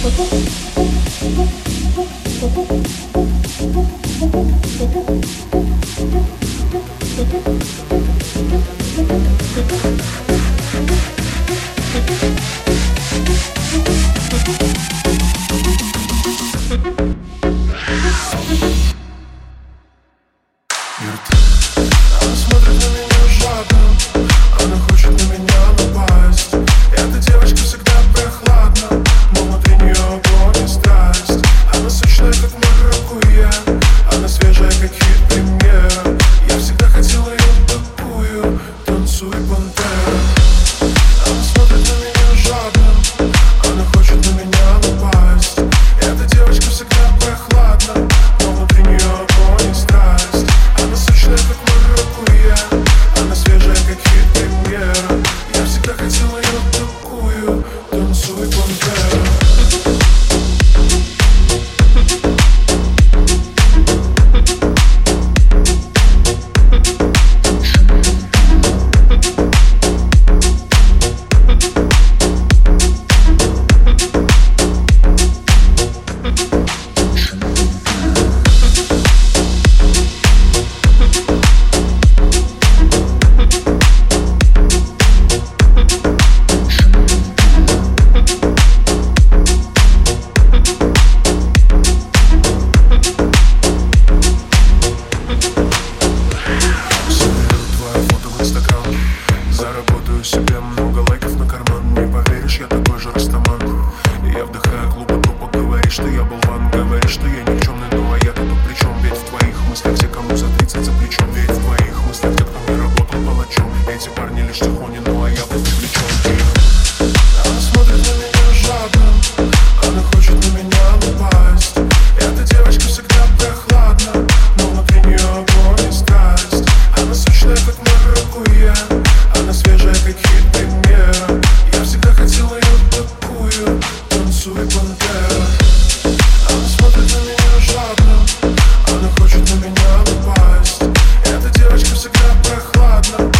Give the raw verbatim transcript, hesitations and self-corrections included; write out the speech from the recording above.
Она смотрит на меня жадно, она хочет на меня напасть. Эта девочка всегда прохладна, но внутри нее огонь и страсть. Она сочная, как маракуйя, она свежая, как хит премьера. Я всегда хотела ее такую, танцуй, пантера. Она смотрит на меня жадно, она хочет на меня напасть. Эта девочка всегда прохладна, но внутри нее огонь и страсть. Она сочная, как маракуйя, она свежая, как хит премьера. Я всегда хотела ее такую, танцуй, пантера. Заработаю себе много лайков на карман. Не поверишь, я такой же растаман. Я вдыхаю клуба трупа, говоришь, что я болван. Говоришь, что я никчемный, ну а я-то тут при чем? Ведь в твоих мыслях все, кому за тридцать за плечом. Ведь в твоих мыслях те, кто не работал палачом. Эти парни лишь тихони, ну а я тут привлечен. Она смотрит на меня жадно, она хочет на меня напасть. Эта девочка всегда прохладна, но внутри нее огонь и страсть. Она сочная, как маракуйя, она свежая, как хит премьера. Я всегда хотела ее такую, танцуй, пантера. Она смотрит на меня жадно, она хочет на меня напасть. Эта девочка всегда прохладна,